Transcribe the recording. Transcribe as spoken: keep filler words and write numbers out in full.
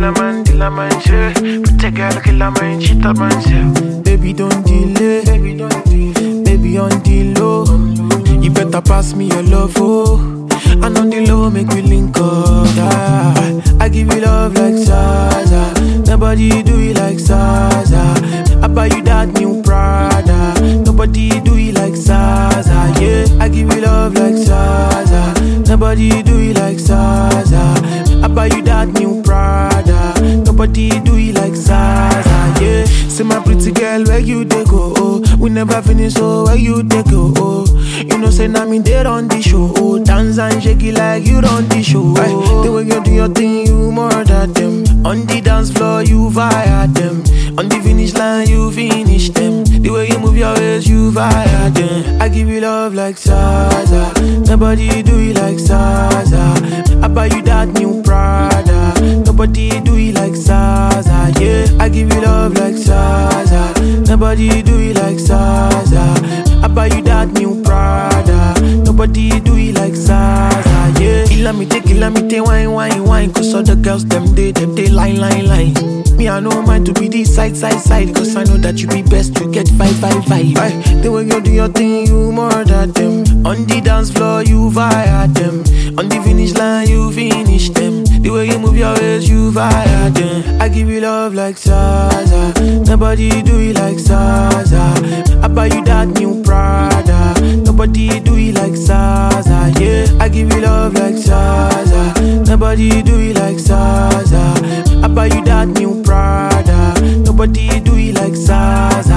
kill a man, kill a man, shit. Protect girl, kill a man, cheat a man, shit. Baby, don't delay. Baby, don't delay. Baby, on the low. You better pass me your love, oh. And on the low, make we link up. Yeah. I give you love like Zaza. Nobody do it like Zaza. I buy you that new Prada. Nobody do it like Zaza. Yeah, I give you love like Zaza. Nobody do it like Zaza. I buy you that new Prada. Nobody do it like Zaza. Yeah, say my pretty girl, where you dey go? Oh, we never finish, so where you dey go? Oh, you know say now me there on the show. Oh, dance and shake it like you run the show. Aye, the way you do your thing, you more than them. On the dance floor, you fire them. On the finish line, you finish them. The way you move your waist, you fire them. I give you love like Zaza. Nobody do it like Zaza. I buy you that new Prada. Nobody do it like Zaza. Yeah, I give you love like Zaza. Nobody do it like Zaza. I buy you that new Prada. Nobody do it like Zaza. Yeah, kill me, take, kill me, take, wine, wine, wine. Cause all the girls, them, they, them, they line, line, line. Me, I know mine to be the side, side, side. Cause I know that you be best to get five, five, five. Aye, the way you do your thing, you more than them. On the dance floor, you fire them. On the finish line, you finish them. The way you move your waist, you fire them. I give you love like Zaza. Nobody do it like Zaza. I buy you that new Prada. Nobody do it like Zaza. Yeah, I give you love like Zaza. Nobody do it like Zaza. I buy you that new Prada. Nobody do it like Zaza.